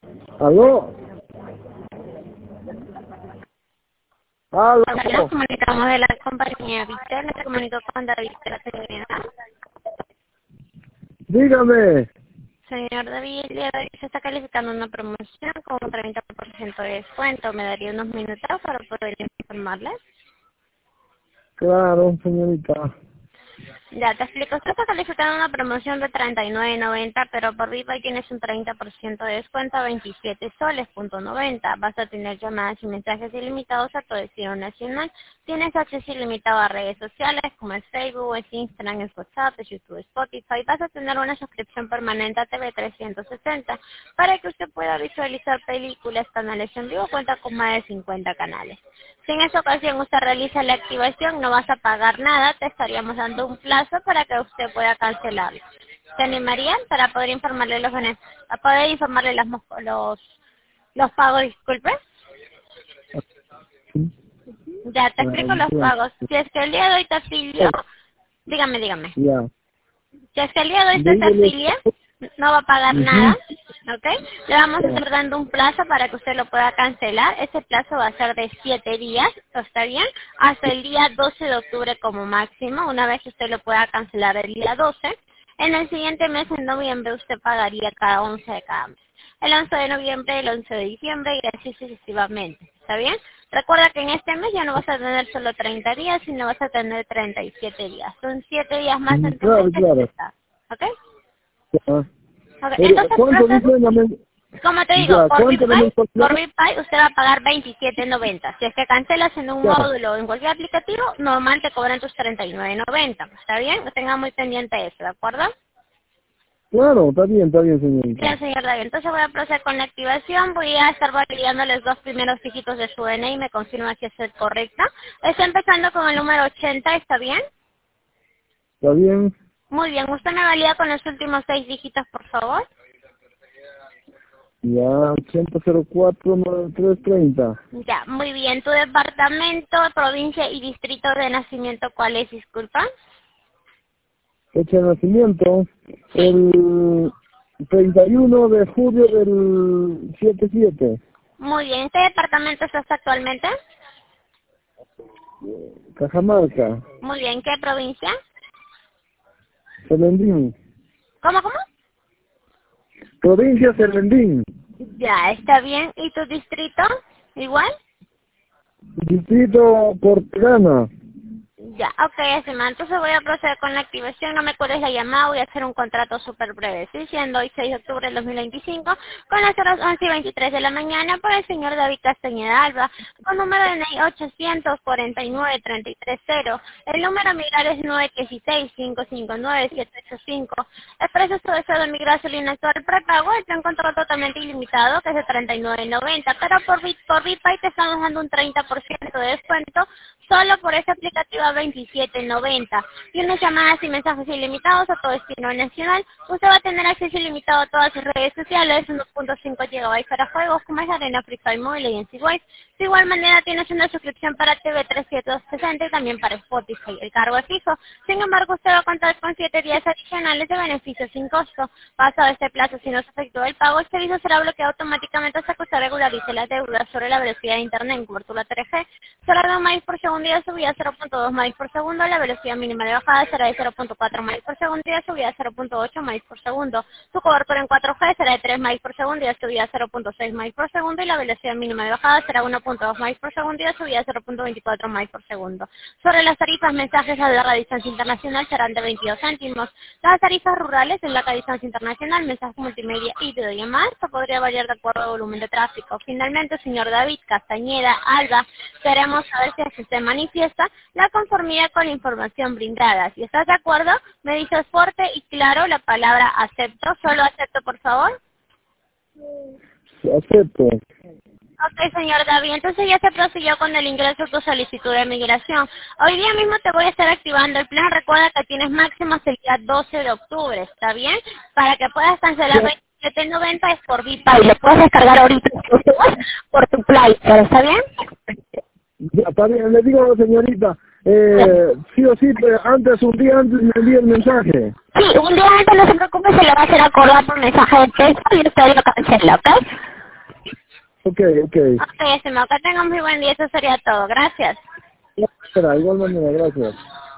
¿Aló? ¿Aló? Nos comunicamos de la compañía Vitel, nos comunicó con David de la seguridad. Dígame. Señor David, el día de hoy se está calificando una promoción con un 30% de descuento. ¿Me daría unos minutos para poder informarles? Claro, señorita. Ya, te explico. Usted está calificando una promoción de 39.90, pero por VIPA tienes un 30% de descuento a 27 soles.90. Vas a tener llamadas y mensajes ilimitados a todo destino nacional. Tienes acceso ilimitado a redes sociales como es Facebook, es Instagram, es WhatsApp, es YouTube, Spotify. Vas a tener una suscripción permanente a TV 360 para que usted pueda visualizar películas, canales en vivo. Cuenta con más de 50 canales. Si en esa ocasión usted realiza la activación, no vas a pagar nada, te estaríamos dando un plazo para que usted pueda cancelarlo. ¿Se animarían para poder informarle a poder informarle los pagos, disculpe? Ya, te explico los pagos. Si es que el día de hoy te afilio, dígame. Ya. Si es que el día de hoy se afilia, no va a pagar nada, ¿ok? Le vamos a estar dando un plazo para que usted lo pueda cancelar. Ese plazo va a ser de 7 días, ¿está bien? Hasta el día 12 de octubre como máximo. Una vez que usted lo pueda cancelar el día 12, en el siguiente mes, en noviembre, usted pagaría cada 11 de cada mes. El 11 de noviembre, el 11 de diciembre y así sucesivamente, ¿está bien? Recuerda que en este mes ya no vas a tener solo 30 días, sino vas a tener 37 días. Son 7 días más en tu mes que está, ¿ok? Ya. Okay. Entonces, ¿Cuánto dice la como te digo, por VIPay usted va a pagar 27.90. Si es que cancelas en un módulo o en cualquier aplicativo, normal te cobran tus 39.90. ¿Está bien? Tenga muy pendiente eso, ¿de acuerdo? Claro, está bien, señorita. Bien, señor David. Entonces voy a proceder con la activación. Voy a estar validando los dos primeros dígitos de su DNI y me confirma si es correcta. Está empezando con el número 80, ¿está bien? ¿Está bien? Muy bien. ¿Usted me valida con los últimos 6 dígitos, por favor? Ya, 80049330. Ya, muy bien. ¿Tu departamento, provincia y distrito de nacimiento cuál es, disculpa? Fecha de nacimiento, el 31 de julio del 77. Muy bien. ¿Qué departamento estás actualmente? Cajamarca, Muy bien. ¿Qué provincia? Serendín. ¿Cómo? Provincia Serendín. Ya, está bien. ¿Y tu distrito? ¿Igual? Distrito Portegana. Ya, ok, estimado. Entonces voy a proceder con la activación. No me cuelgues la llamada, voy a hacer un contrato súper breve. Estoy siendo hoy 6 de octubre del 2025, con las horas 11:23 de la mañana, por el señor David Castañeda Alba, con número de NI 849-330. El número a migrar es 916-559-785. El precio de mi gasolina actual prepago está en control totalmente ilimitado, que es de 39.90, pero por VIPay te estamos dando un 30% de descuento, solo por esta aplicativa 27.90 y unas llamadas y mensajes ilimitados a todo destino nacional. Usted va a tener acceso ilimitado a todas sus redes sociales, 1.5 GB para juegos como es Arena, Free Fire Mobile y Wave. De igual manera tienes una suscripción para TV 360 y también para Spotify. El cargo es fijo. Sin embargo, usted va a contar con 7 días adicionales de beneficios sin costo. Pasado este plazo, si no se efectúa el pago, el servicio será bloqueado automáticamente hasta que usted regularice las deudas sobre la velocidad de internet en cobertura 3G. Será de 1 MB por segundo y de subida 0.2 MB por segundo. La velocidad mínima de bajada será de 0.4 MB por segundo y de subida 0.8 MB por segundo. Su cobertura en 4G será de 3 MB por segundo y de subida 0.6 MB por segundo y la velocidad mínima de bajada será 1.2 MB por segundo y de subida 0.24 MB por segundo. Sobre las tarifas, mensajes a larga distancia internacional serán de 22 céntimos. Las tarifas rurales en larga distancia internacional, mensajes multimedia y videollamadas se podría variar de acuerdo al volumen de tráfico. Finalmente, señor David Castañeda Alba, queremos saber si así se manifiesta la conformidad con la información brindada. Si estás de acuerdo, me dices fuerte y claro la palabra acepto. Solo acepto, por favor. Acepto. Ok, señor David, entonces ya se procedió con el ingreso de tu solicitud de migración. Hoy día mismo te voy a estar activando el plan. Recuerda que tienes máximo hasta el día 12 de octubre, ¿está bien? Para que puedas cancelar 27.90 es por VIPay. Lo puedes descargar ahorita por tu Play, ¿está bien? Ya, está bien, le digo, señorita, sí o sí, antes, un día antes me envíe el mensaje. Sí, un día antes, no se preocupe, se le va a hacer acordar por mensaje de texto y usted lo cancela, ¿ok? Ok. Ok, estimado, que tenga muy buen día, eso sería todo. Gracias. Espera, igual manera, gracias.